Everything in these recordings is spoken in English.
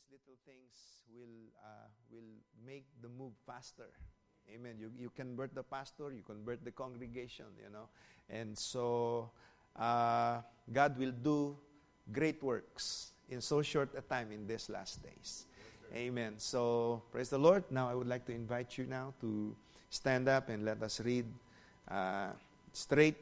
these little things will make the move faster. Amen. You convert the pastor, you convert the congregation, And so, God will do great works in so short a time in these last days. Amen. So, praise the Lord. Now, I would like to invite you now to stand up and let us read straight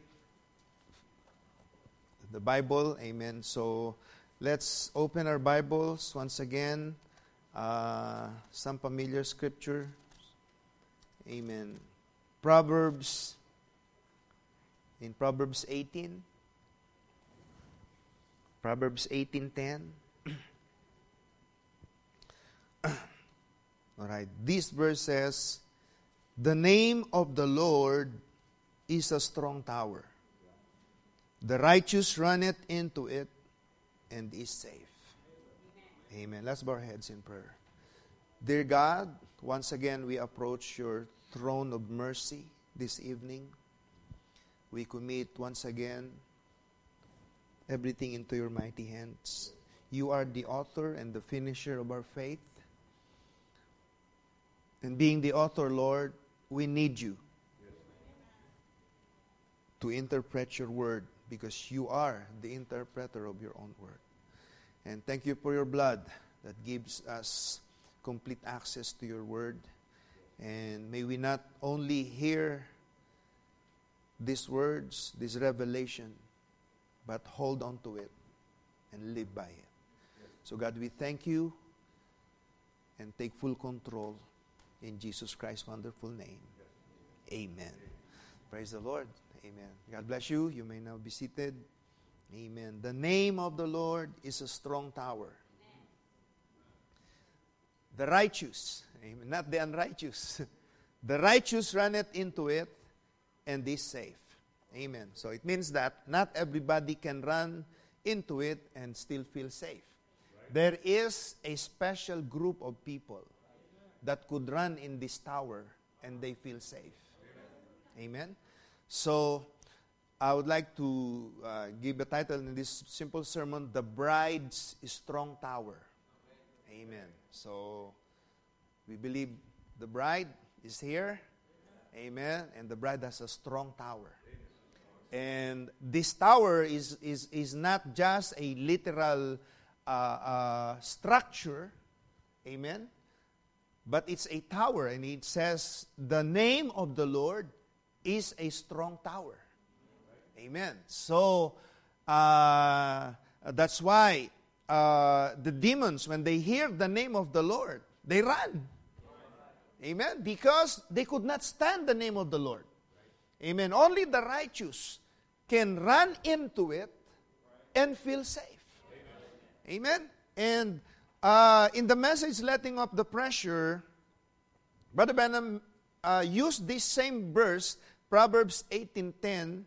the Bible. Amen. So, let's open our Bibles once again. Some familiar scripture. Amen. Proverbs 18. Proverbs 18:10. All right. This verse says, "The name of the Lord is a strong tower. The righteous runneth into it and is safe." Amen. Let's bow our heads in prayer. Dear God, once again we approach your throne of mercy this evening. We commit once again everything into your mighty hands. You are the author and the finisher of our faith. And being the author, Lord, we need you to interpret your word, because you are the interpreter of your own word. And thank you for your blood that gives us complete access to your word. And may we not only hear these words, this revelation, but hold on to it and live by it. So God, we thank you and take full control in Jesus Christ's wonderful name. Amen. Praise the Lord. Amen. God bless you. You may now be seated. Amen. The name of the Lord is a strong tower. The righteous, amen, not the unrighteous. The righteous runneth into it and is safe. Amen. So it means that not everybody can run into it and still feel safe. There is a special group of people that could run in this tower and they feel safe. Amen. So I would like to give a title in this simple sermon, "The Bride's Strong Tower." Amen. So we believe the bride is here. Amen. And the bride has a strong tower. And this tower is not just a literal structure. Amen. But it's a tower, and it says, "The name of the Lord is a strong tower." Amen. So, that's why the demons, when they hear the name of the Lord, they run. Amen. Because they could not stand the name of the Lord. Amen. Only the righteous can run into it and feel safe. Amen. And in the message, "Letting Off the Pressure," Brother Branham used this same verse, Proverbs 18:10,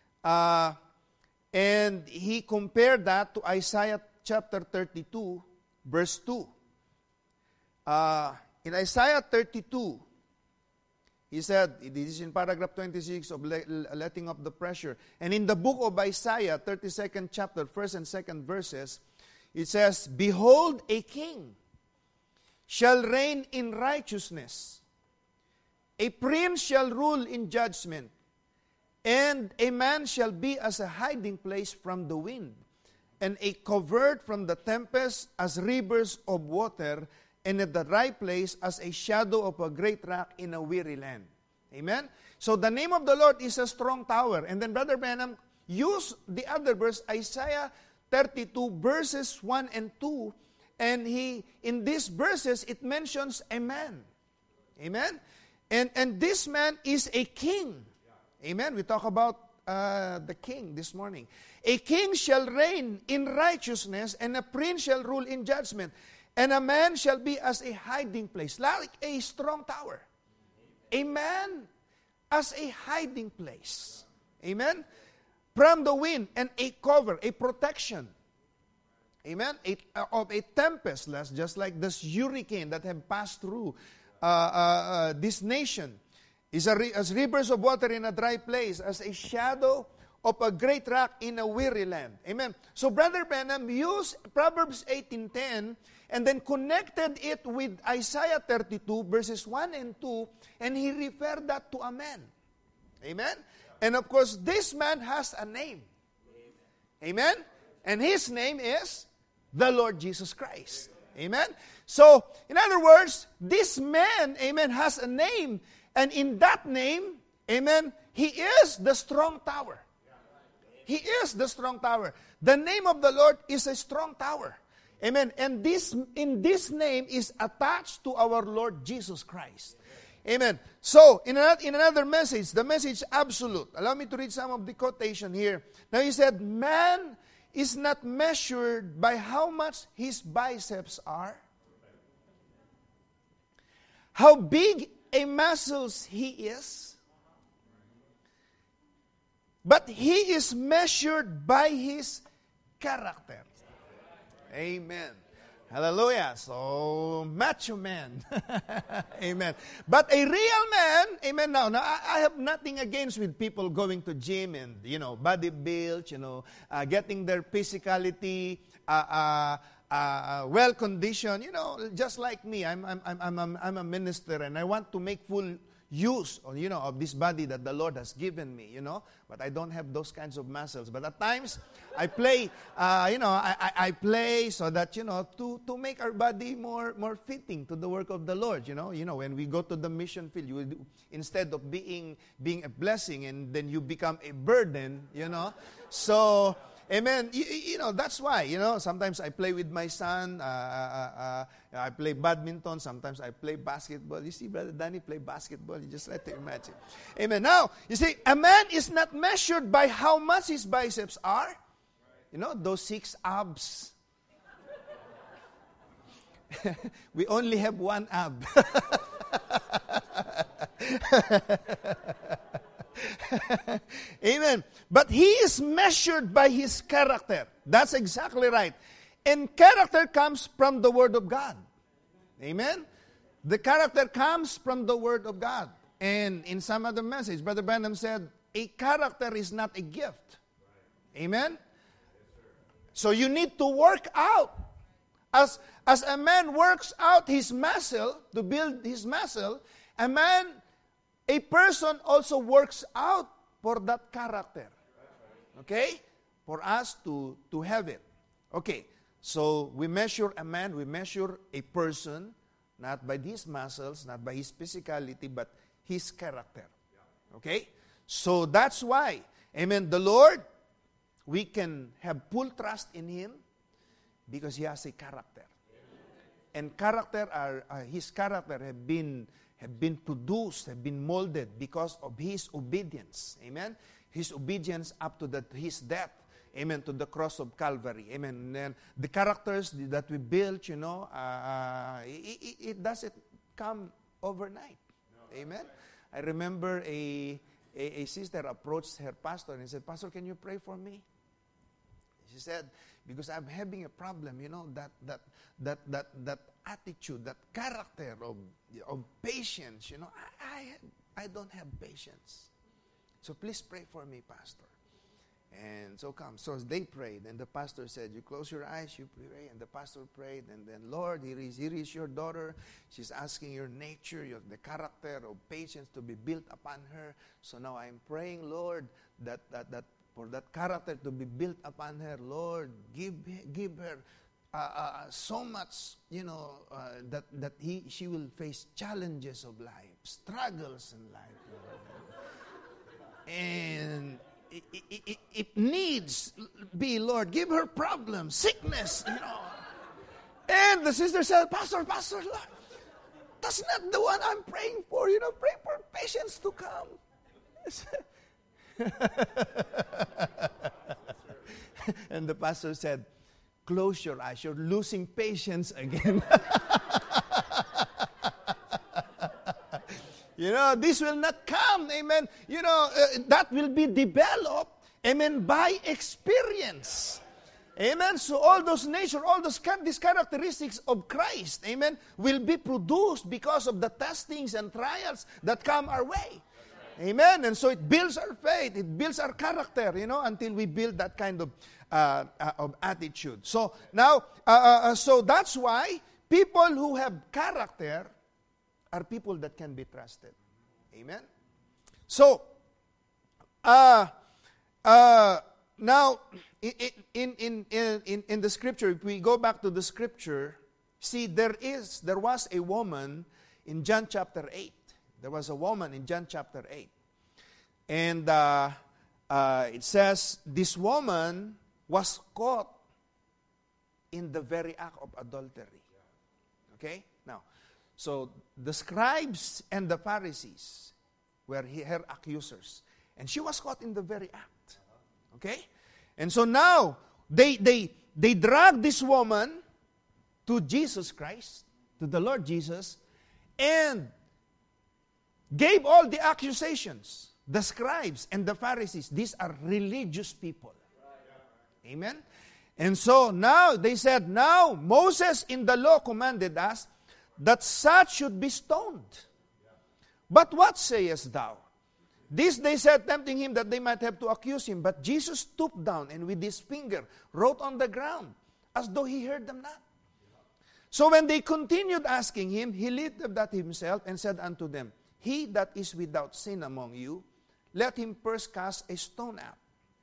and he compared that to Isaiah chapter 32, verse 2. In Isaiah 32, he said, this is in paragraph 26 of Letting Off the Pressure. And in the book of Isaiah, 32nd chapter, 1st and 2nd verses, it says, "Behold, a king shall reign in righteousness. A prince shall rule in judgment. And a man shall be as a hiding place from the wind, and a covert from the tempest, as rivers of water, and at the dry place as a shadow of a great rock in a weary land." Amen? So the name of the Lord is a strong tower. And then Brother Branham used the other verse, Isaiah 32, verses 1 and 2. And in these verses, it mentions a man. Amen? And this man is a king. Amen? We talk about the king this morning. "A king shall reign in righteousness, and a prince shall rule in judgment. And a man shall be as a hiding place," like a strong tower. A man as a hiding place. Amen? "From the wind, and a cover," a protection. Amen? Of a tempest, just like this hurricane that have passed through this nation. "Is as rivers of water in a dry place, as a shadow of a great rock in a weary land. Amen. So Brother Branham used Proverbs 18:10 and then connected it with Isaiah 32 verses 1 and 2, and he referred that to a man. Amen. And of course, this man has a name. Amen. And his name is the Lord Jesus Christ. Amen. So, in other words, this man, amen, has a name. And in that name, amen, he is the strong tower. He is the strong tower. The name of the Lord is a strong tower. Amen. And in this name is attached to our Lord Jesus Christ. Amen. So, in another message, the message absolute. Allow me to read some of the quotation here. Now he said, man is not measured by how much his biceps are, how big a muscles he is, but he is measured by his character. Amen. Hallelujah. So, macho man. Amen. But a real man, amen. Now I have nothing against with people going to gym and, body build, getting their physicality well conditioned. Just like me, I'm a minister and I want to make full use, of this body that the Lord has given me, But I don't have those kinds of muscles. But at times, I play, I play so that, to make our body more fitting to the work of the Lord, When we go to the mission field, instead of being a blessing and then you become a burden, So, amen. That's why, sometimes I play with my son. I play badminton. Sometimes I play basketball. You see, Brother Danny play basketball. You just try to imagine. Amen. Now, you see, a man is not measured by how much his biceps are. Those 6 abs. We only have 1 ab. Amen. But he is measured by his character. That's exactly right. And character comes from the Word of God. Amen. The character comes from the Word of God. And in some other message, Brother Branham said, a character is not a gift. Amen. So you need to work out. As a man works out his muscle, to build his muscle, a person also works out for that character. Okay? For us to have it. Okay. So we measure a man, we measure a person, not by his muscles, not by his physicality, but his character. Okay? So that's why, amen, the Lord, we can have full trust in Him because He has a character. And His character have been produced, have been molded because of His obedience. Amen? His obedience up to His death. Amen, to the cross of Calvary. Amen. And then the characters that we build, it doesn't come overnight. No. Amen. I remember a sister approached her pastor and said, "Pastor, can you pray for me?" She said, "Because I'm having a problem, that attitude, that character of patience, I don't have patience. So please pray for me, Pastor." And so they prayed, and the pastor said, "You close your eyes, you pray." And the pastor prayed, and then, "Lord, here is your daughter. She's asking your nature, the character of patience to be built upon her. So now I'm praying, Lord, that for that character to be built upon her, Lord, give her so much, that she will face challenges of life, struggles in life, and it needs be, Lord, give her problems, sickness, And the sister said, Pastor, Lord, that's not the one I'm praying for, pray for patience to come." And the pastor said, "Close your eyes, you're losing patience again." This will not come, amen. That will be developed, amen, by experience. Amen. So all those nature, all these characteristics of Christ, amen, will be produced because of the testings and trials that come our way. Amen. And so it builds our faith. It builds our character, until we build that kind of attitude. So now, so that's why people who have character are people that can be trusted. Amen. So, now, in the scripture, if we go back to the scripture, see, there was a woman in John chapter 8. There was a woman in John chapter 8. And it says, this woman was caught in the very act of adultery. Okay? Now, so the scribes and the Pharisees were her accusers. And she was caught in the very act. Okay? And so now, they dragged this woman to Jesus Christ, to the Lord Jesus, and gave all the accusations. The scribes and the Pharisees, these are religious people. Amen? And so now, they said, now Moses in the law commanded us that such should be stoned. But what sayest thou? This they said, tempting him that they might have to accuse him. But Jesus stooped down and with his finger wrote on the ground, as though he heard them not. So when they continued asking him, he lifted up himself and said unto them, he that is without sin among you, let him first cast a stone out.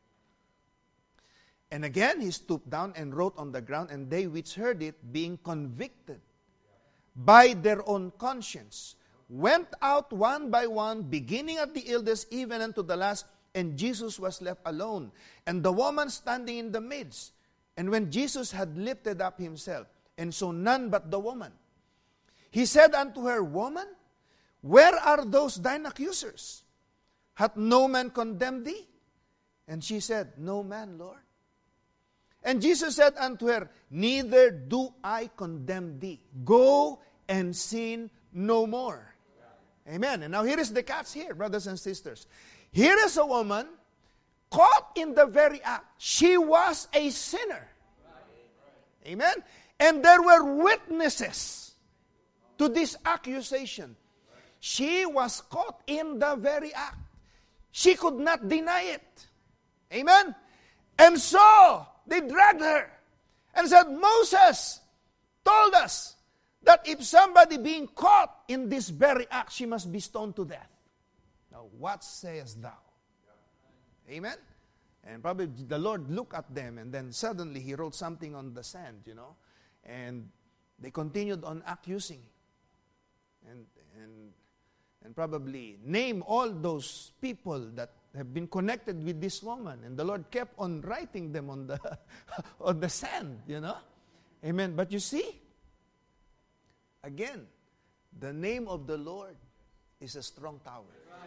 And again he stooped down and wrote on the ground, and they which heard it, being convicted by their own conscience, went out one by one, beginning at the eldest, even unto the last, and Jesus was left alone, and the woman standing in the midst. And when Jesus had lifted up himself, and saw none but the woman, he said unto her, Woman, where are those thine accusers? Hath no man condemned thee? And she said, No man, Lord. And Jesus said unto her, Neither do I condemn thee. Go and sin no more. Amen. And now here is the catch here, brothers and sisters. Here is a woman caught in the very act. She was a sinner. Amen. And there were witnesses to this accusation. She was caught in the very act. She could not deny it. Amen. And so they dragged her and said, Moses told us that if somebody being caught in this very act, she must be stoned to death. Now, what sayest thou? Amen? And probably the Lord looked at them, and then suddenly he wrote something on the sand, and they continued on accusing. And probably name all those people that have been connected with this woman. And the Lord kept on writing them on the on the sand, Amen. But you see, again, the name of the Lord is a strong tower.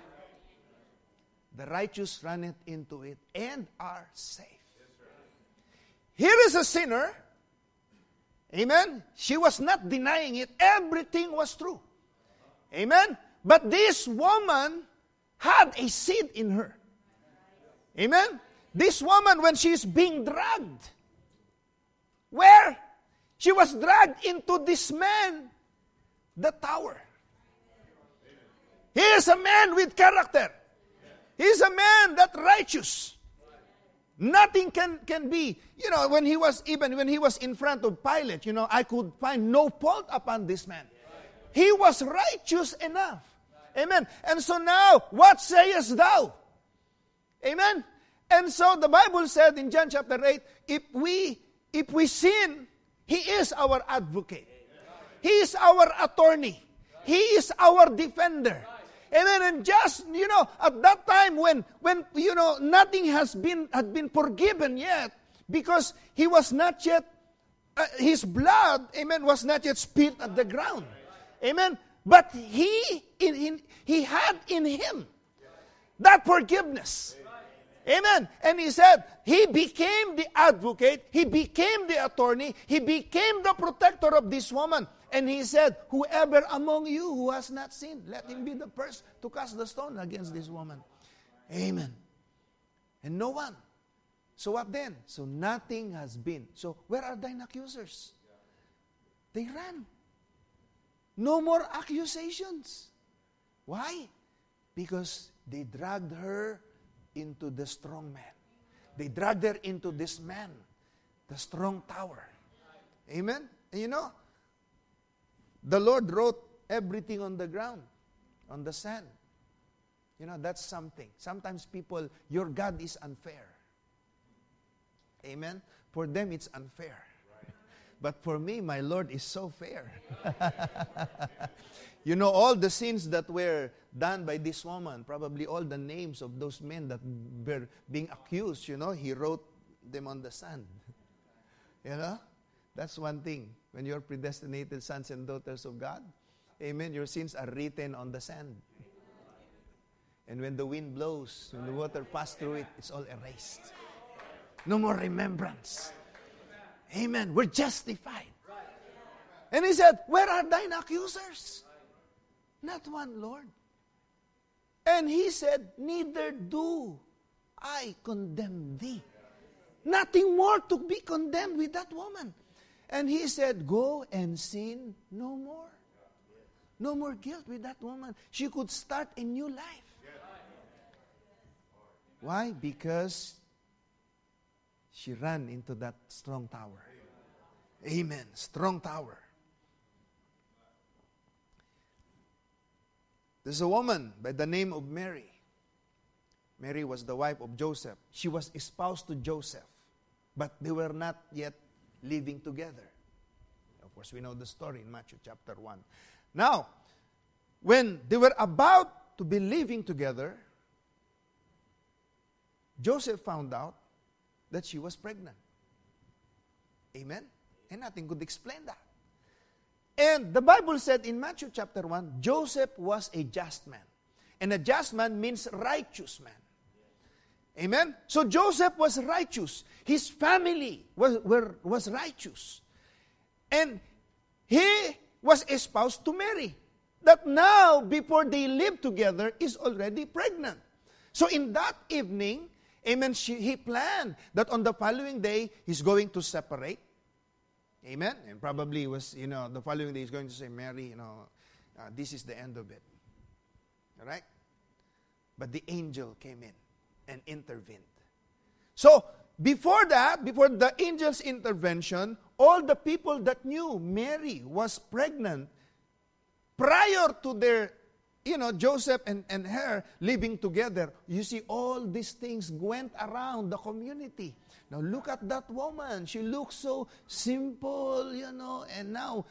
The righteous runneth into it and are safe. Here is a sinner. Amen. She was not denying it. Everything was true. Amen. But this woman had a seed in her. Amen. This woman, when she is being dragged, where? She was dragged into this man, the tower. He is a man with character. He is a man that righteous. Nothing can be, when he was in front of Pilate, I could find no fault upon this man. He was righteous enough. Amen. And so now, what sayest thou? Amen. And so the Bible said in John chapter 8, if we sin, He is our advocate. He is our attorney. He is our defender. Amen. And just, at that time when nothing had been forgiven yet, because he was not yet, his blood, amen, was not yet spilled at the ground. Amen. But he had in him that forgiveness. Amen. And he said, he became the advocate, he became the attorney, he became the protector of this woman. And he said, whoever among you who has not sinned, let him be the first to cast the stone against this woman. Amen. And no one. So what then? So nothing has been. So where are thine accusers? They ran. No more accusations. Why? Because they dragged her into the strong man. They dragged her into this man, the strong tower. Amen? And you know, the Lord wrote everything on the ground, on the sand. You know, that's something. Sometimes people, your God is unfair. Amen? For them, it's unfair. But for me, my Lord is so fair. You know, all the sins that were done by this woman, probably all the names of those men that were being accused, you know, He wrote them on the sand. You know? That's one thing. When you're predestinated sons and daughters of God, amen, your sins are written on the sand. And when the wind blows, when the water passes through it, it's all erased. No more remembrance. Amen. We're justified. And He said, where are thine accusers? Not one, Lord. And He said, neither do I condemn thee. Nothing more to be condemned with that woman. And He said, go and sin no more. No more guilt with that woman. She could start a new life. Why? Because she ran into that strong tower. Amen. Strong tower. There's a woman by the name of Mary. Mary was the wife of Joseph. She was espoused to Joseph, but they were not yet living together. Of course, we know the story in Matthew chapter 1. Now, when they were about to be living together, Joseph found out that she was pregnant. Amen? And nothing could explain that. And the Bible said in Matthew chapter 1, Joseph was a just man. And a just man means righteous man. Amen? So Joseph was righteous. His family was righteous. And he was espoused to Mary. That now, before they live together, is already pregnant. So in that evening, amen, he planned that on the following day, he's going to separate. Amen? And probably was, the following day he's going to say, Mary, this is the end of it. All right? But the angel came in and intervened. So, before that, before the angel's intervention, all the people that knew Mary was pregnant, prior to their, Joseph and her living together, you see, all these things went around the community. Now, look at that woman. She looks so simple, and now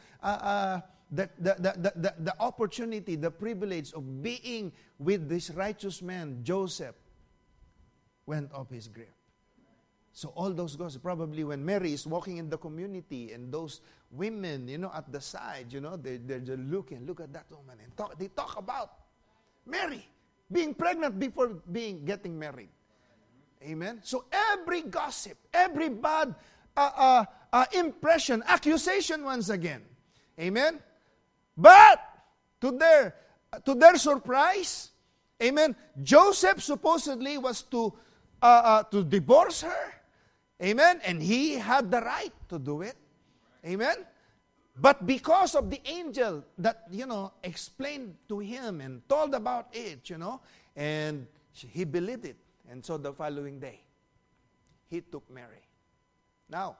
the opportunity, the privilege of being with this righteous man, Joseph, went off his grip. So all those gossip, probably when Mary is walking in the community and those women, at the side, they're just looking, look at that woman, and they talk about Mary being pregnant before getting married. Amen? So every gossip, every bad impression, accusation once again. Amen? But to their surprise, amen, Joseph supposedly was to divorce her. Amen? And he had the right to do it. Amen? But because of the angel that, explained to him and told about it, and he believed it. And so the following day, he took Mary. Now,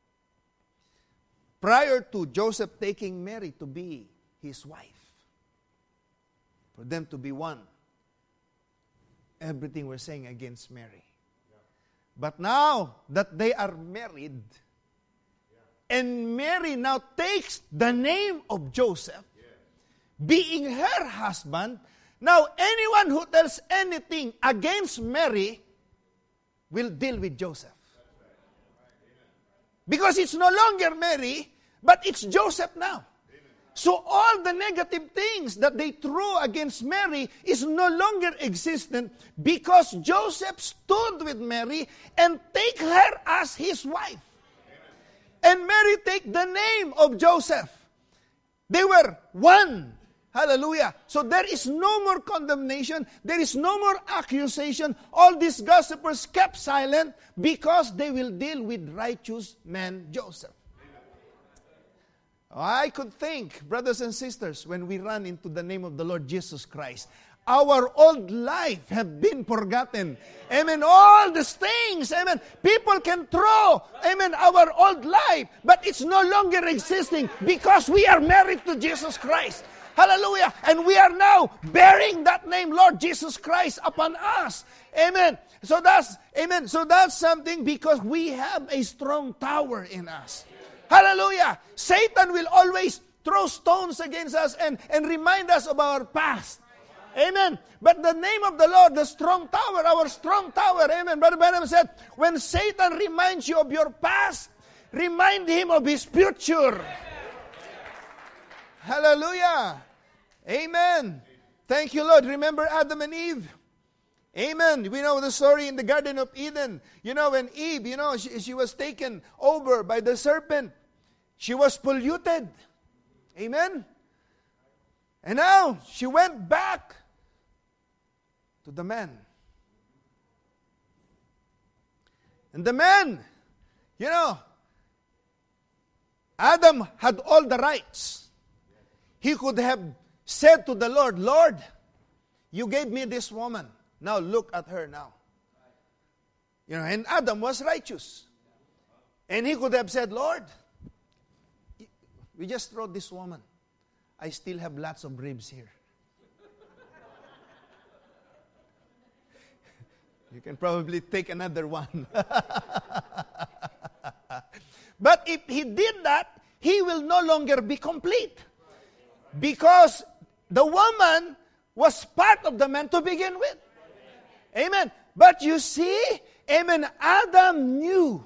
prior to Joseph taking Mary to be his wife, for them to be one, everything we're saying against Mary. But now that they are married, and Mary now takes the name of Joseph, being her husband, now anyone who tells anything against Mary will deal with Joseph. Because it's no longer Mary, but it's Joseph now. So all the negative things that they threw against Mary is no longer existent because Joseph stood with Mary and take her as his wife. And Mary take the name of Joseph. They were one. Hallelujah. So there is no more condemnation. There is no more accusation. All these gossipers kept silent because they will deal with righteous man Joseph. I could think, brothers and sisters, when we run into the name of the Lord Jesus Christ, our old life have been forgotten. Amen. All these things, amen. People can throw, amen, our old life, but it's no longer existing because we are married to Jesus Christ. Hallelujah. And we are now bearing that name, Lord Jesus Christ, upon us. Amen. So that's, amen. So that's something because we have a strong tower in us. Hallelujah. Satan will always throw stones against us and remind us of our past. Amen. But the name of the Lord, the strong tower, our strong tower, amen. Brother Branham said, when Satan reminds you of your past, remind him of his future. Hallelujah. Amen. Thank you, Lord. Remember Adam and Eve? Amen. We know the story in the Garden of Eden. You know, when Eve, you know, she was taken over by the serpent. She was polluted. Amen. And now, she went back to the man. And the man, you know, Adam had all the rights. He could have said to the Lord, Lord, you gave me this woman. Now look at her now. You know, and Adam was righteous. And he could have said, Lord, we just throw this woman. I still have lots of ribs here. You can probably take another one. But if he did that, he will no longer be complete. Because the woman was part of the man to begin with. Amen. But you see, amen, Adam knew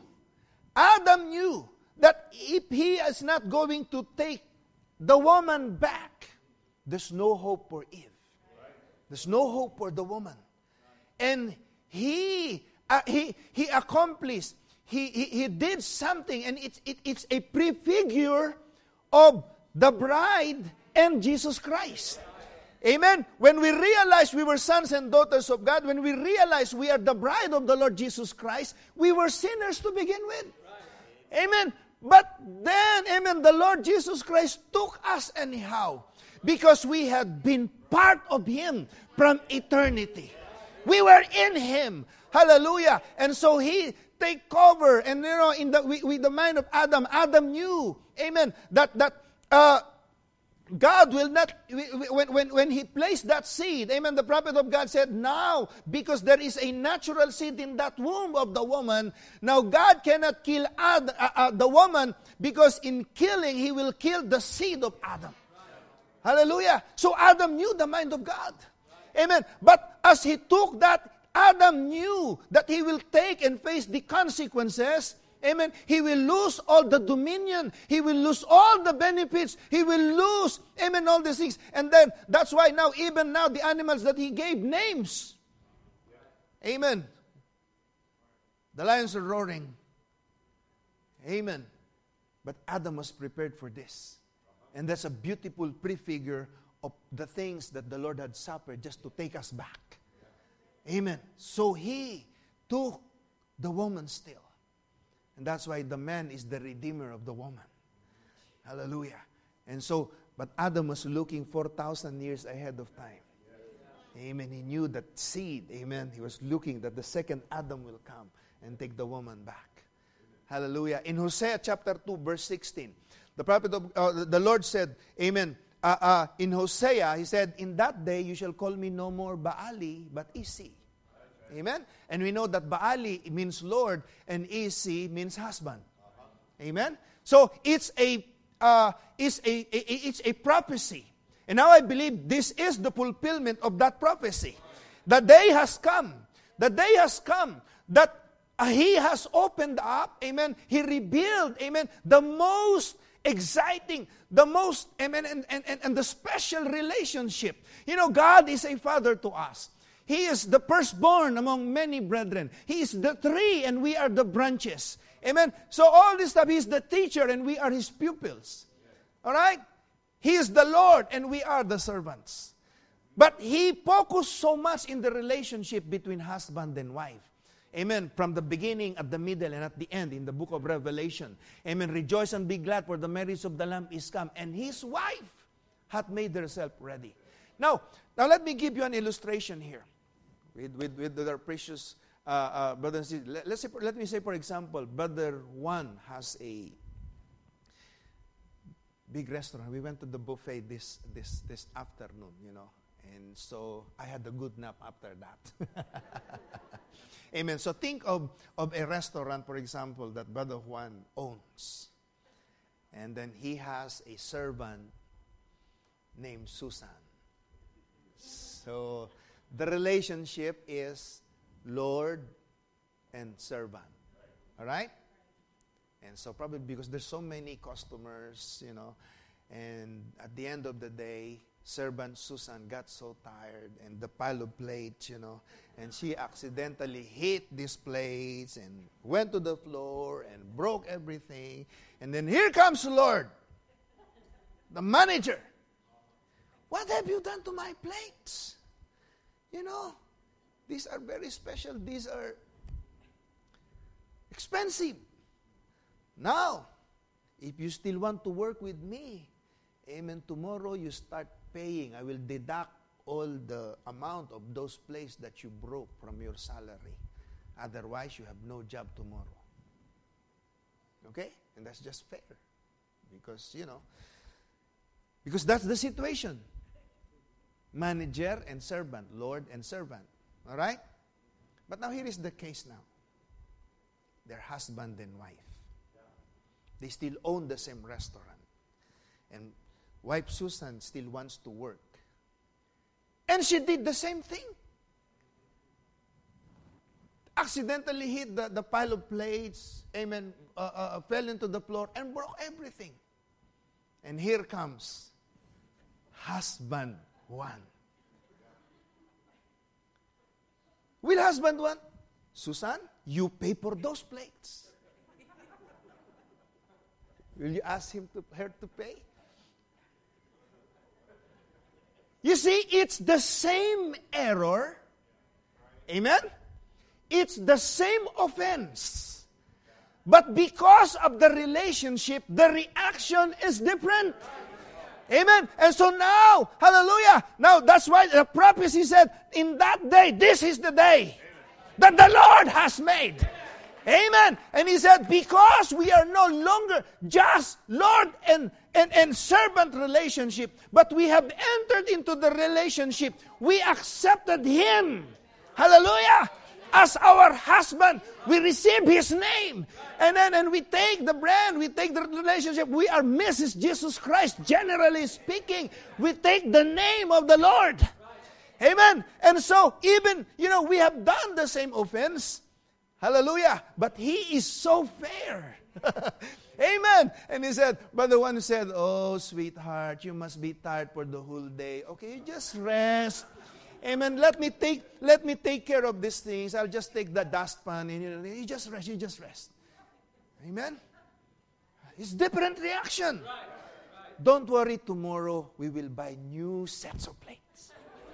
that if he is not going to take the woman back, there's no hope for Eve. There's no hope for the woman. And he accomplished, he did something, and it's a prefigure of the bride and Jesus Christ. Amen. When we realized we were sons and daughters of God, when we realized we are the bride of the Lord Jesus Christ, we were sinners to begin with. Amen. But then, amen, the Lord Jesus Christ took us anyhow because we had been part of Him from eternity. We were in Him. Hallelujah. And so He take over. And you know, with the mind of Adam, Adam knew, amen, that God will not, when He placed that seed, amen, the prophet of God said, now, because there is a natural seed in that womb of the woman, now God cannot kill the woman, because in killing, He will kill the seed of Adam. Hallelujah. So Adam knew the mind of God. Amen. But as he took that, Adam knew that he will take and face the consequences. Amen. He will lose all the dominion. He will lose all the benefits. He will lose, amen, all these things. And then, that's why now, even now, the animals that He gave names. Amen. The lions are roaring. Amen. But Adam was prepared for this. And that's a beautiful prefigure of the things that the Lord had suffered just to take us back. Amen. So He took the woman still. And that's why the man is the redeemer of the woman. Hallelujah. And so, but Adam was looking 4,000 years ahead of time. Amen. He knew that seed. Amen. He was looking that the second Adam will come and take the woman back. Hallelujah. In Hosea chapter 2, verse 16, the prophet of the Lord said, amen, in Hosea, He said, in that day you shall call me no more Baali, but Isi. Amen? And we know that Baali means Lord and Isi means husband. Amen? So it's a prophecy. And now I believe this is the fulfillment of that prophecy. The day has come. The day has come that He has opened up, amen, He revealed, amen, the most exciting, the most, amen, and the special relationship. You know, God is a father to us. He is the firstborn among many brethren. He is the tree and we are the branches. Amen. So all this stuff, He is the teacher and we are His pupils. All right? He is the Lord and we are the servants. But He focused so much in the relationship between husband and wife. Amen. From the beginning, at the middle, and at the end in the book of Revelation. Amen. Rejoice and be glad, for the marriage of the Lamb is come, and His wife hath made herself ready. Now let me give you an illustration here with our precious brothers and sisters. Let me say, for example, Brother Juan has a big restaurant. We went to the buffet this afternoon, and so I had a good nap after that. Amen. So think of a restaurant, for example, that Brother Juan owns. And then he has a servant named Susan. So the relationship is Lord and servant. All right? And so probably because there's so many customers, and at the end of the day, servant Susan got so tired and the pile of plates, and she accidentally hit these plates and went to the floor and broke everything. And then here comes Lord, the manager. What have you done to my plates? These are very special. These are expensive. Now, if you still want to work with me, amen, tomorrow you start paying. I will deduct all the amount of those plates that you broke from your salary. Otherwise, you have no job tomorrow. Okay? And that's just fair. Because that's the situation. Manager and servant, Lord and servant. All right? But now here is the case now. They're husband and wife. They still own the same restaurant. And wife Susan still wants to work. And she did the same thing. Accidentally hit the pile of plates, amen, fell into the floor and broke everything. And here comes husband one. Will husband one? Susan, you pay for those plates. Will you ask her to pay? You see, it's the same error. Amen? It's the same offense. But because of the relationship, the reaction is different. Amen? And so now, hallelujah, now that's why the prophecy said, in that day, this is the day that the Lord has made. Amen. And he said, because we are no longer just Lord and servant relationship, but we have entered into the relationship. We accepted Him. Hallelujah. As our husband. We receive His name. And we take the brand, we take the relationship. We are Mrs. Jesus Christ, generally speaking. We take the name of the Lord. Amen. And so even, we have done the same offense. Hallelujah. But He is so fair. Amen. And he said, but the one who said, oh, sweetheart, you must be tired for the whole day. Okay, you just rest. Amen. Let me take care of these things. I'll just take the dustpan and you just rest. Amen. It's different reaction. Don't worry, tomorrow we will buy new sets of plates.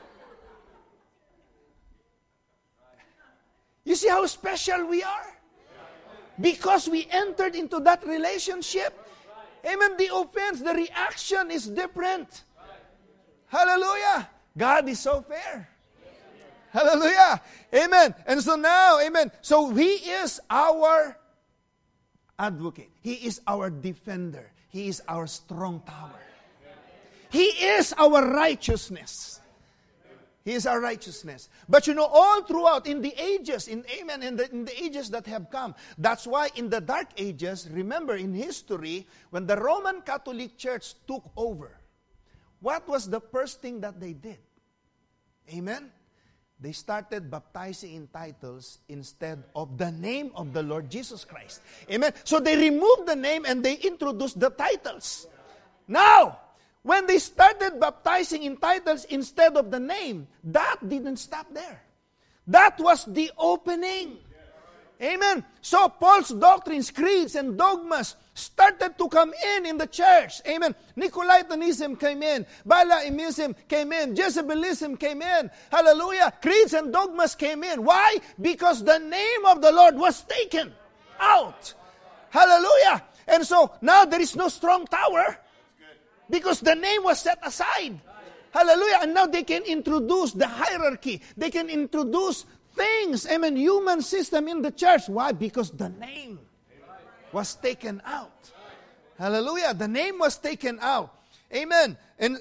You see how special we are? Because we entered into that relationship. Amen. The offense, the reaction is different. Hallelujah. God is so fair. Hallelujah. Amen. And so now, amen. So He is our advocate. He is our defender. He is our strong tower. He is our righteousness. He is our righteousness. But all throughout, in the ages, in the ages that have come, that's why in the Dark Ages, remember in history, when the Roman Catholic Church took over, what was the first thing that they did? Amen? They started baptizing in titles instead of the name of the Lord Jesus Christ. Amen? So they removed the name and they introduced the titles. Now, when they started baptizing in titles instead of the name, that didn't stop there. That was the opening. Amen. So Paul's doctrines, creeds, and dogmas started to come in the church. Amen. Nicolaitanism came in. Balaamism came in. Jezebelism came in. Hallelujah. Creeds and dogmas came in. Why? Because the name of the Lord was taken out. Hallelujah. And so now there is no strong tower because the name was set aside. Hallelujah. And now they can introduce the hierarchy. They can introduce things, amen, human system in the church. Why? Because the name was taken out. Hallelujah. The name was taken out. Amen.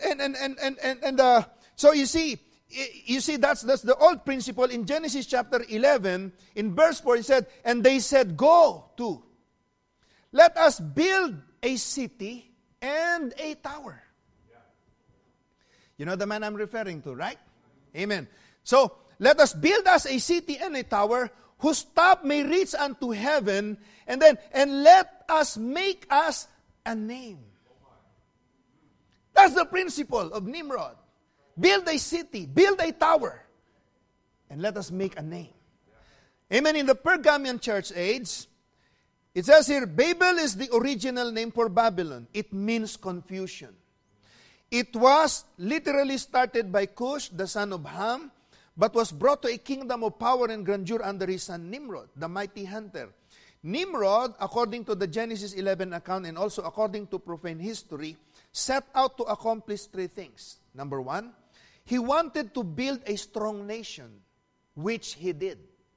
So you see that's the old principle. In Genesis chapter 11, in verse 4, it said, and they said, go to, let us build a city and a tower. You know the man I'm referring to, right? Amen. So, let us build us a city and a tower whose top may reach unto heaven, and let us make us a name. That's the principle of Nimrod. Build a city, build a tower, and let us make a name. Amen. In the Pergamian church age, it says here, Babel is the original name for Babylon. It means confusion. It was literally started by Cush, the son of Ham, but was brought to a kingdom of power and grandeur under his son Nimrod, the mighty hunter. Nimrod, according to the Genesis 11 account and also according to profane history, set out to accomplish three things. Number one, he wanted to build a strong nation, which he did.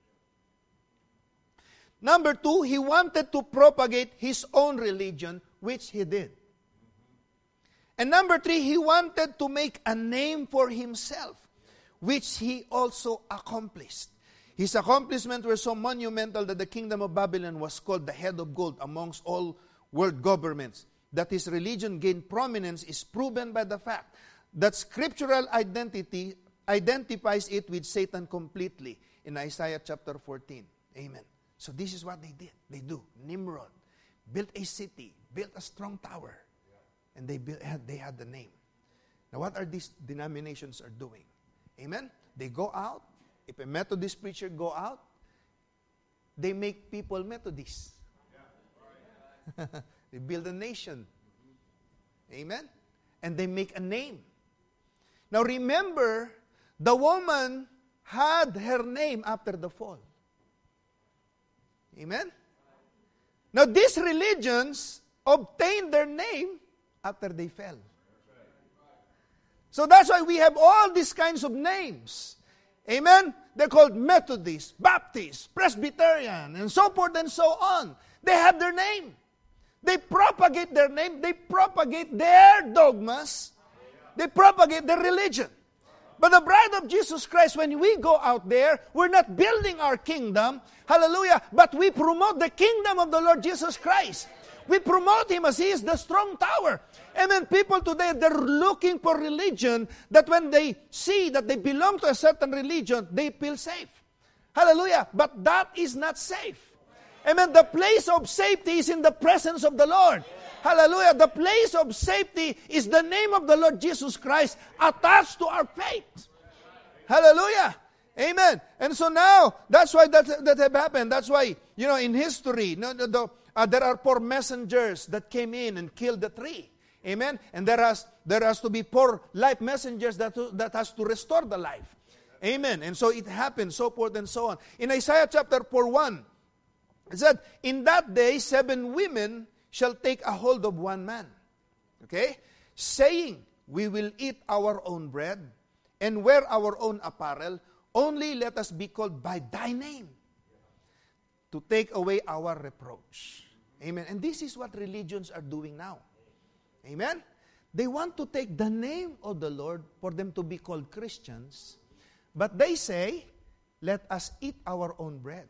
Number two, he wanted to propagate his own religion, which he did. And number three, he wanted to make a name for himself, which he also accomplished. His accomplishments were so monumental that the kingdom of Babylon was called the head of gold amongst all world governments. That his religion gained prominence is proven by the fact that scriptural identity identifies it with Satan completely in Isaiah chapter 14. Amen. So this is what they did. They do. Nimrod built a city, built a strong tower, and they had the name. Now what are these denominations are doing? Amen? They go out. If a Methodist preacher go out, they make people Methodists. They build a nation. Amen? And they make a name. Now remember, the woman had her name after the fall. Amen? Now these religions obtained their name after they fell. So that's why we have all these kinds of names. Amen? They're called Methodist, Baptist, Presbyterian, and so forth and so on. They have their name. They propagate their name. They propagate their dogmas. They propagate their religion. But the bride of Jesus Christ, when we go out there, we're not building our kingdom, hallelujah, but we promote the kingdom of the Lord Jesus Christ. We promote Him as He is the strong tower. And then people today, they're looking for religion that when they see that they belong to a certain religion, they feel safe. Hallelujah. But that is not safe. Amen. The place of safety is in the presence of the Lord. Hallelujah. The place of safety is the name of the Lord Jesus Christ attached to our faith. Hallelujah. Amen. And so now, that's why that have happened. That's why, in history, there are 4 messengers that came in and killed the 3. Amen. And there has to be 4 life messengers that has to restore the life. Amen. And so it happened, so forth and so on. In Isaiah chapter 4:1, it said, in that day 7 women shall take a hold of one man. Okay? Saying, we will eat our own bread and wear our own apparel. Only let us be called by thy name to take away our reproach. Amen. And this is what religions are doing now. Amen. They want to take the name of the Lord for them to be called Christians. But they say, let us eat our own bread.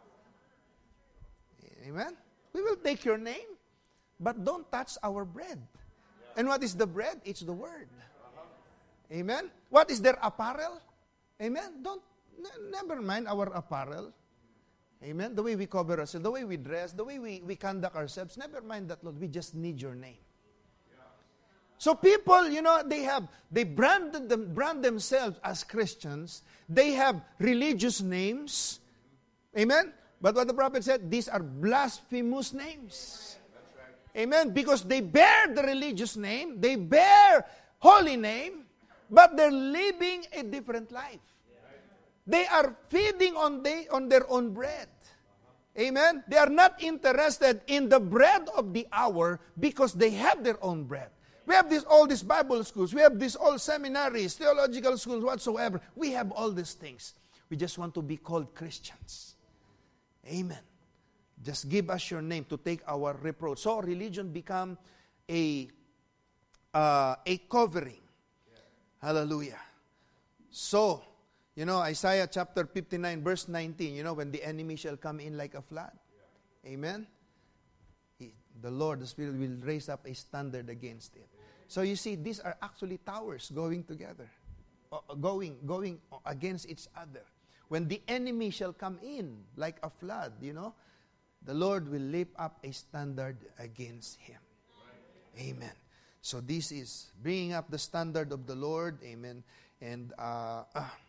Amen. We will take your name, but don't touch our bread. And what is the bread? It's the word. Amen. What is their apparel? Amen. Never mind our apparel. Amen. The way we cover ourselves, the way we dress, the way we conduct ourselves. Never mind that, Lord. We just need your name. So people, they brand themselves as Christians. They have religious names. Amen. But what the prophet said, these are blasphemous names. Amen. Because they bear the religious name, they bear holy name, but they're living a different life. They are feeding on their own bread. Amen. They are not interested in the bread of the hour because they have their own bread. We have all these Bible schools. We have all seminaries, theological schools, whatsoever. We have all these things. We just want to be called Christians. Amen. Just give us your name to take our reproach. So religion become a covering. Hallelujah. So, Isaiah chapter 59, verse 19, when the enemy shall come in like a flood. Amen. The Lord, the Spirit, will raise up a standard against it. So you see, these are actually towers going together, going against each other. When the enemy shall come in like a flood, the Lord will lift up a standard against him. Amen. So this is bringing up the standard of the Lord. Amen. And, all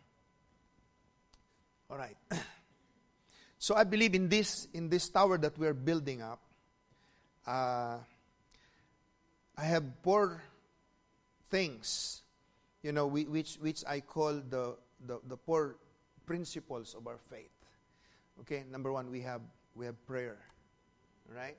right. So I believe in this tower that we're building up, I have 4 things, which I call the 4 principles of our faith. Okay, number 1, we have prayer, right?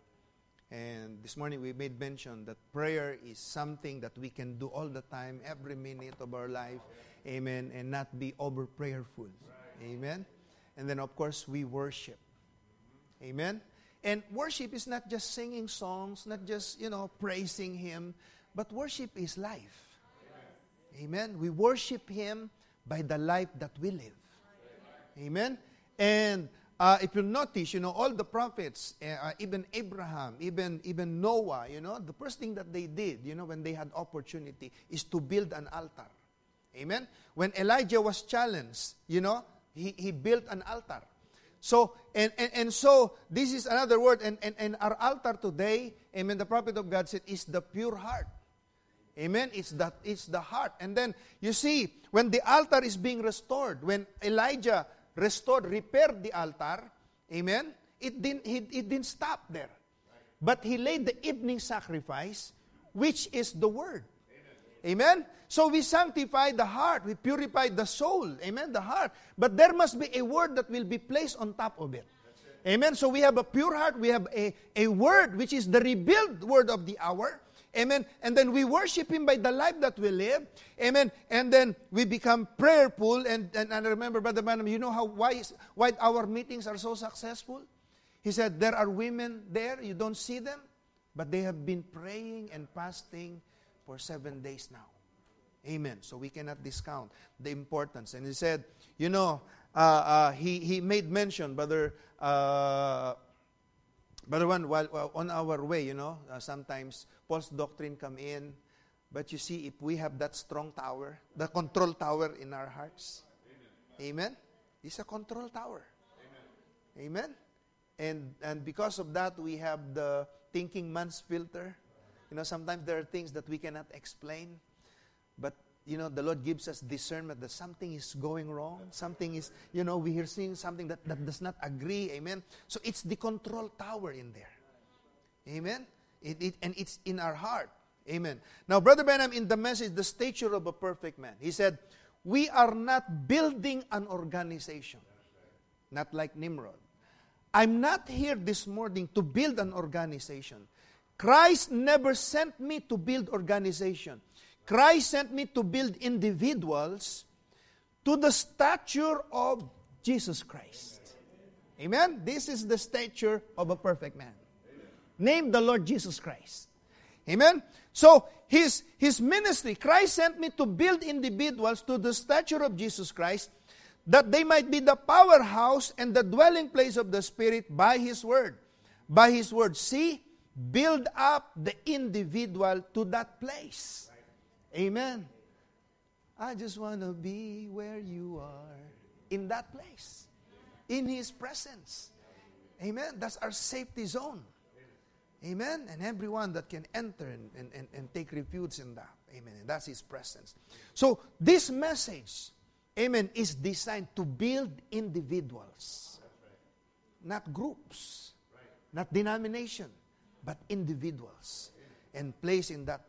And this morning we made mention that prayer is something that we can do all the time, every minute of our life, amen, and not be over prayerful, amen. And then of course we worship, amen. And worship is not just singing songs, not just, praising Him, but worship is life. Amen. We worship Him by the life that we live. Amen. And if you notice, all the prophets, even Abraham, even Noah, the first thing that they did, when they had opportunity, is to build an altar. Amen. When Elijah was challenged, he built an altar. So, and so, this is another word, and our altar today, amen, the prophet of God said, is the pure heart. Amen, it's the heart. And then, you see, when the altar is being restored, when Elijah repaired the altar, amen, it didn't stop there. But he laid the evening sacrifice, which is the word. Amen? So we sanctify the heart. We purify the soul. Amen? The heart. But there must be a word that will be placed on top of it. Amen? So we have a pure heart. We have a word, which is the revealed word of the hour. Amen? And then we worship Him by the life that we live. Amen? And then we become prayerful. And I remember, Brother Branham, why our meetings are so successful? He said, there are women there, you don't see them, but they have been praying and fasting for 7 days now. Amen. So we cannot discount the importance. And he said, he made mention, Brother One, while on our way, sometimes false doctrine come in. But you see, if we have that strong tower, the control tower in our hearts, amen, it's a control tower. Amen. And because of that, we have the thinking man's filter. Sometimes there are things that we cannot explain. But, the Lord gives us discernment that something is going wrong. Something is, we are seeing something that does not agree. Amen. So it's the control tower in there. Amen. And it's in our heart. Amen. Now, Brother Branham, in the message, The Stature of a Perfect Man, he said, we are not building an organization. Not like Nimrod. I'm not here this morning to build an organization. Christ never sent me to build organization. Christ sent me to build individuals to the stature of Jesus Christ. Amen? This is the stature of a perfect man. Name the Lord Jesus Christ. Amen? So, his ministry, Christ sent me to build individuals to the stature of Jesus Christ, that they might be the powerhouse and the dwelling place of the Spirit by His Word. By His Word. See, build up the individual to that place. Amen. I just want to be where you are. In that place. In His presence. Amen. That's our safety zone. Amen. And everyone that can enter and take refuge in that. Amen. And that's His presence. So, this message, amen, is designed to build individuals. Not groups. Not denomination. But individuals. And place in that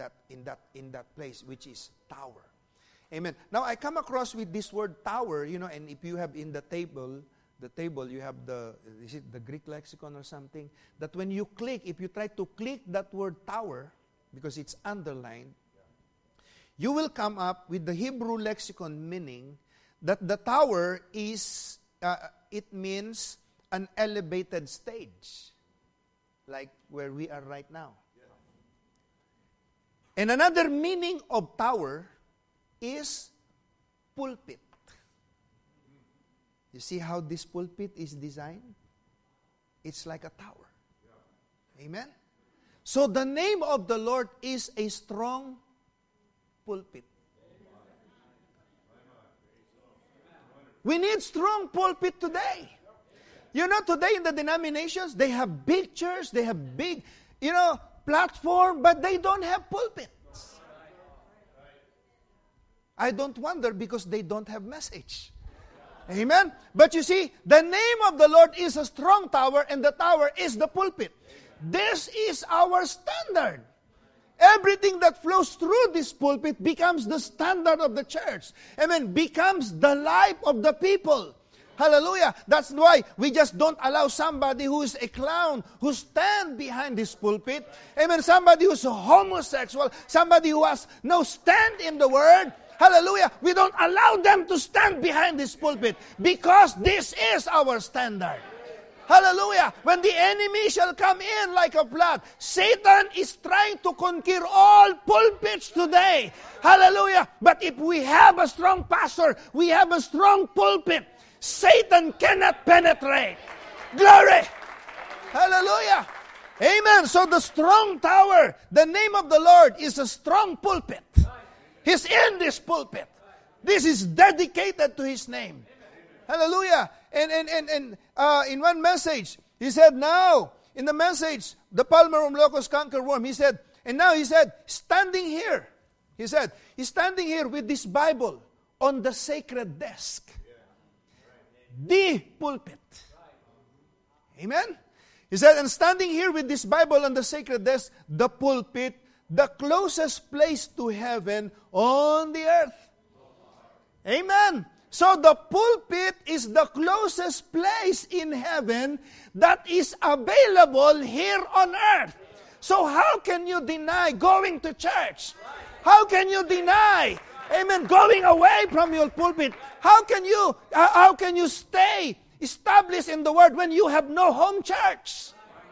place, which is tower. Amen. Now, I come across with this word tower, and if you have in the table you have is it the Greek lexicon or something, that when you click, if you try to click that word tower, because it's underlined, you will come up with the Hebrew lexicon meaning that the tower is, it means an elevated stage, like where we are right now. And another meaning of tower is pulpit. You see how this pulpit is designed? It's like a tower. Amen? So the name of the Lord is a strong pulpit. We need strong pulpit today. You know, today in the denominations, they have big church, they have big, platform, but they don't have pulpits. I don't wonder because they don't have message. Amen? But you see, the name of the Lord is a strong tower, and the tower is the pulpit. This is our standard. Everything that flows through this pulpit becomes the standard of the church. Amen. Becomes the life of the people. Hallelujah. That's why we just don't allow somebody who is a clown, who stand behind this pulpit. Amen. Somebody who's homosexual, somebody who has no stand in the word. Hallelujah. We don't allow them to stand behind this pulpit because this is our standard. Hallelujah. When the enemy shall come in like a flood, Satan is trying to conquer all pulpits today. Hallelujah. But if we have a strong pastor, we have a strong pulpit, Satan cannot penetrate. Glory. Hallelujah. Amen. So the strong tower, the name of the Lord is a strong pulpit. He's in this pulpit. This is dedicated to His name. Hallelujah. And in one message, he said, now, in the message, the palmer worm, locust, canker worm, he said, standing here, he said, he's standing here with this Bible on the sacred desk. The pulpit. Amen? He said, and standing here with this Bible on the sacred desk, the pulpit, the closest place to heaven on the earth. Amen. So the pulpit is the closest place in heaven that is available here on earth. So how can you deny going to church? How can you deny, amen, going away from your pulpit? How can you stay established in the Word when you have no home church?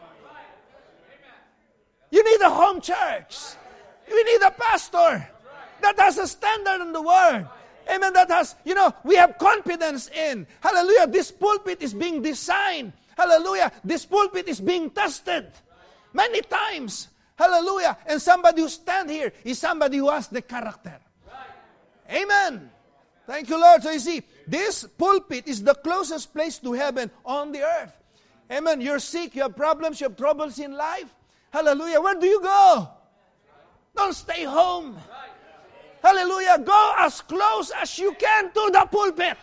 You need a home church. You need a pastor that has a standard in the Word. Amen. That has, we have confidence in. Hallelujah. This pulpit is being designed. Hallelujah. This pulpit is being tested many times. Hallelujah. And somebody who stands here is somebody who has the character. Amen. Thank you, Lord. So you see, this pulpit is the closest place to heaven on the earth. Amen. You're sick, you have problems, you have troubles in life. Hallelujah. Where do you go? Don't stay home. Hallelujah. Go as close as you can to the pulpit.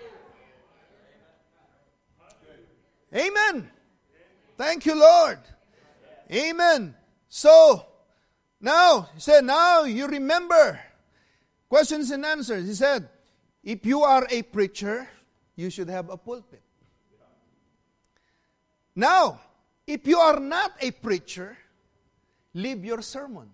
Amen. Thank you, Lord. Amen. So, now, he said, now you remember. Questions and answers. He said, if you are a preacher, you should have a pulpit. Now, if you are not a preacher, leave your sermon.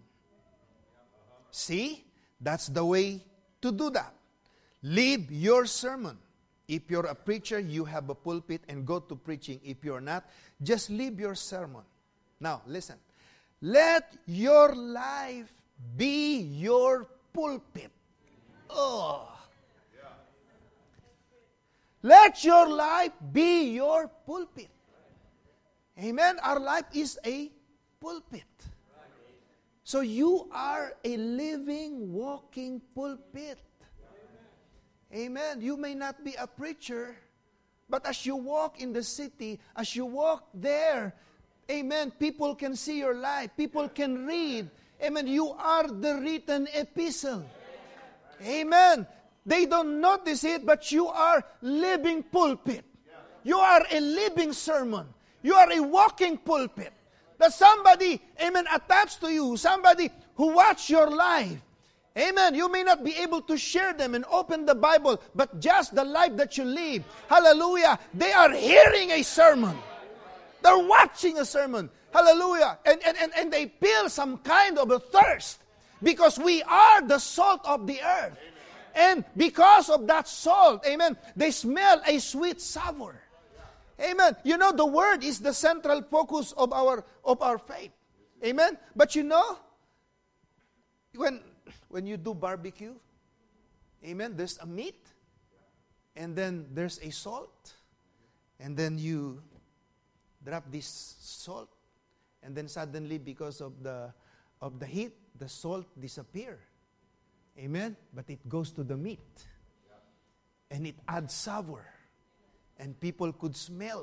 See? That's the way to do that. Leave your sermon. If you're a preacher, you have a pulpit and go to preaching. If you're not, just leave your sermon. Now, listen. Let your life be your pulpit. Oh. Let your life be your pulpit. Amen. Our life is a pulpit. So you are a living, walking pulpit. Amen. You may not be a preacher, but as you walk in the city, as you walk there, amen, people can see your life. People can read. Amen. You are the written epistle. Amen. They don't notice it, but you are living pulpit. You are a living sermon. You are a walking pulpit. That somebody, amen, attached to you, somebody who watch your life. Amen. You may not be able to share them and open the Bible, but just the life that you live. Hallelujah. They are hearing a sermon. They're watching a sermon. Hallelujah. And they feel some kind of a thirst because we are the salt of the earth. And because of that salt, amen, they smell a sweet savor. Amen. You know, the word is the central focus of our faith. Amen. But you know, when you do barbecue, amen, there's a meat, and then there's a salt, and then you drop this salt, and then suddenly, because of the heat, the salt disappear. Amen. But it goes to the meat, and it adds savor, and people could smell.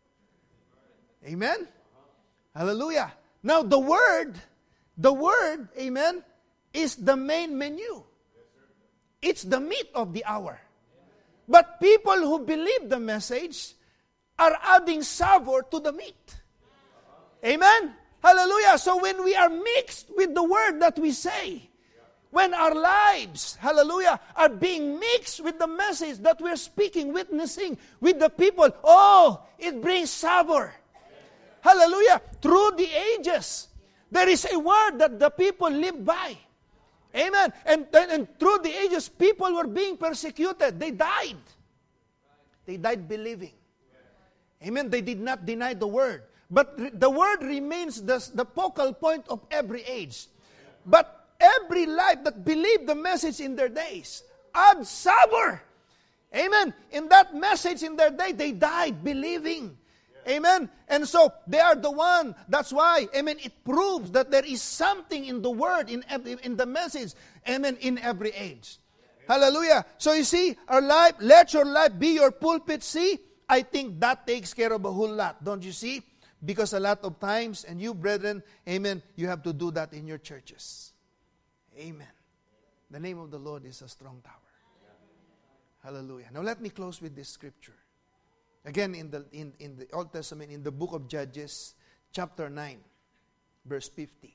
Amen. Hallelujah. Now the word, amen, is the main menu. It's the meat of the hour. But people who believe the message are adding savor to the meat. Amen? Hallelujah. So when we are mixed with the word that we say, when our lives, hallelujah, are being mixed with the message that we're speaking, witnessing with the people, oh, it brings savor. Hallelujah. Through the ages, there is a word that the people live by. Amen. And through the ages, people were being persecuted. They died. They died believing. Amen. They did not deny the word. But the word remains the focal point of every age. But every life that believed the message in their days adds savor. Amen. In that message in their day, they died believing. Amen. And so they are the one. That's why, amen, it proves that there is something in the word, in the message, amen, in every age. Hallelujah. So you see, our life, let your life be your pulpit. See, I think that takes care of a whole lot. Don't you see? Because a lot of times, and you brethren, amen, you have to do that in your churches. Amen. The name of the Lord is a strong tower. Hallelujah. Now let me close with this scripture. Again, in the Old Testament, in the book of Judges, chapter 9, verse 50.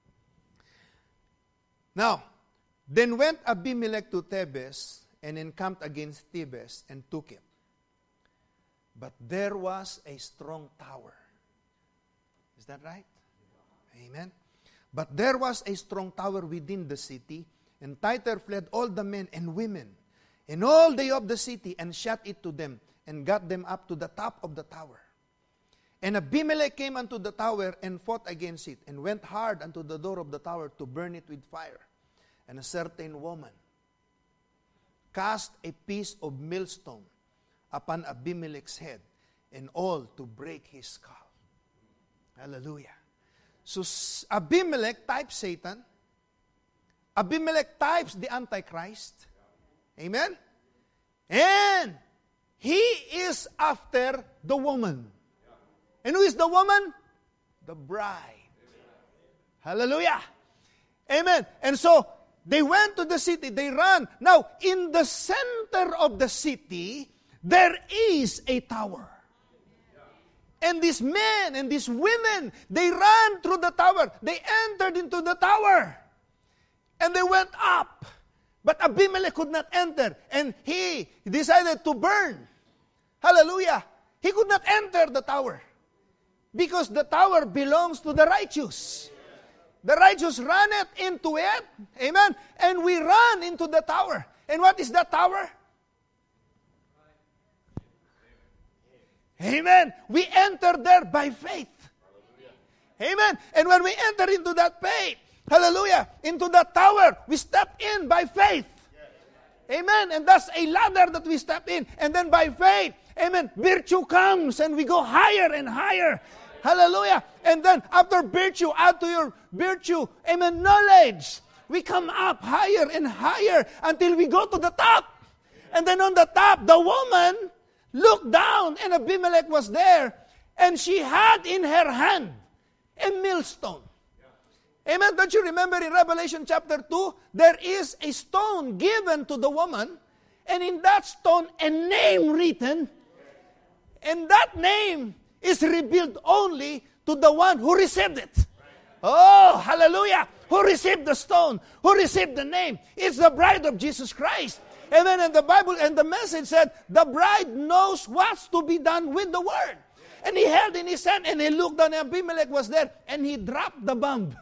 Now, then went Abimelech to Thebes and encamped against Thebes and took it. But there was a strong tower. Is that right? Amen. But there was a strong tower within the city, and thither fled all the men and women, and all they of the city, and shut it to them, and got them up to the top of the tower. And Abimelech came unto the tower, and fought against it, and went hard unto the door of the tower to burn it with fire. And a certain woman cast a piece of millstone upon Abimelech's head, and all to break his skull. Hallelujah. So Abimelech types Satan. Abimelech types the Antichrist. Amen? And he is after the woman. And who is the woman? The bride. Hallelujah. Amen. And so, they went to the city, they ran. Now, in the center of the city, there is a tower. And these men and these women, they ran through the tower. They entered into the tower. And they went up. But Abimelech could not enter. And he decided to burn. Hallelujah. He could not enter the tower. Because the tower belongs to the righteous. The righteous runneth into it. Amen. And we run into the tower. And what is that tower? Amen. We enter there by faith. Amen. And when we enter into that faith, hallelujah, into that tower, we step in by faith. Amen. And that's a ladder that we step in. And then by faith, amen, virtue comes and we go higher and higher. Hallelujah. And then after virtue, add to your virtue, amen, knowledge. We come up higher and higher until we go to the top. And then on the top, the woman looked down, and Abimelech was there, and she had in her hand a millstone. Amen. Don't you remember in Revelation chapter 2, there is a stone given to the woman, and in that stone a name written, and that name is revealed only to the one who received it. Oh, hallelujah. Who received the stone? Who received the name? It's the bride of Jesus Christ. Amen. And the Bible and the message said, the bride knows what's to be done with the word. And he held in his hand, and he looked down, and Abimelech was there, and he dropped the bomb.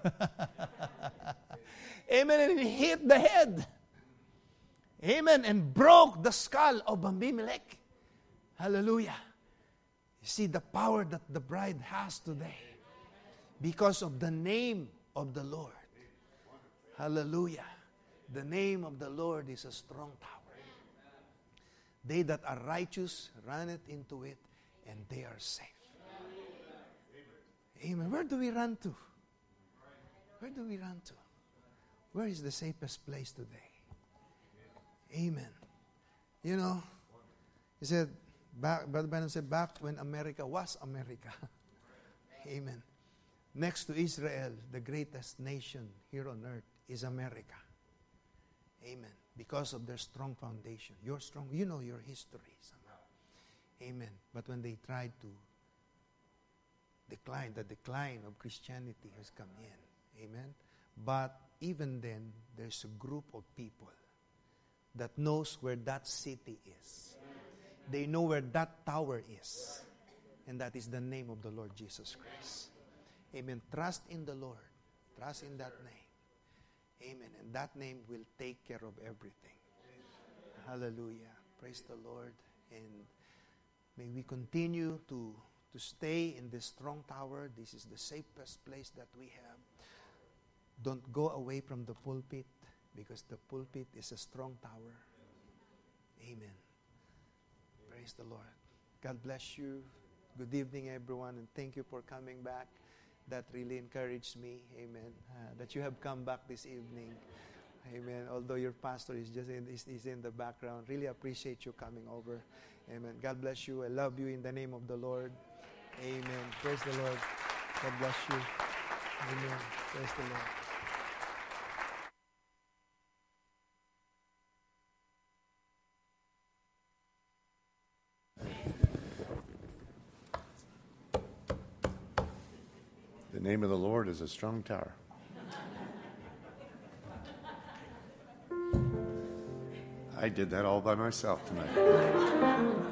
Amen. And he hit the head. Amen. And broke the skull of Abimelech. Hallelujah. You see the power that the bride has today because of the name of the Lord. Hallelujah. The name of the Lord is a strong tower. They that are righteous run it into it, and they are safe. Amen. Where do we run to? Where do we run to? Where is the safest place today? Amen. You know, he said, Brother Branham said, back when America was America. Amen. Next to Israel, the greatest nation here on earth is America. Amen. Because of their strong foundation. You're strong. You know your history somehow. Amen. But when they tried to decline, the decline of Christianity has come in. Amen. But even then, there's a group of people that knows where that city is. They know where that tower is. And that is the name of the Lord Jesus Christ. Amen. Trust in the Lord. Trust in that name. Amen. And that name will take care of everything. Hallelujah. Praise the Lord. And may we continue to stay in this strong tower. This is the safest place that we have. Don't go away from the pulpit, because the pulpit is a strong tower. Amen. Praise the Lord. God bless you. Good evening, everyone, and thank you for coming back. That really encouraged me. Amen. That you have come back this evening. Amen. Although your pastor is just is in the background, really appreciate you coming over. Amen. God bless you. I love you in the name of the Lord. Amen. Praise the Lord. God bless you. Amen. Praise the Lord. The name of the Lord is a strong tower. I did that all by myself tonight.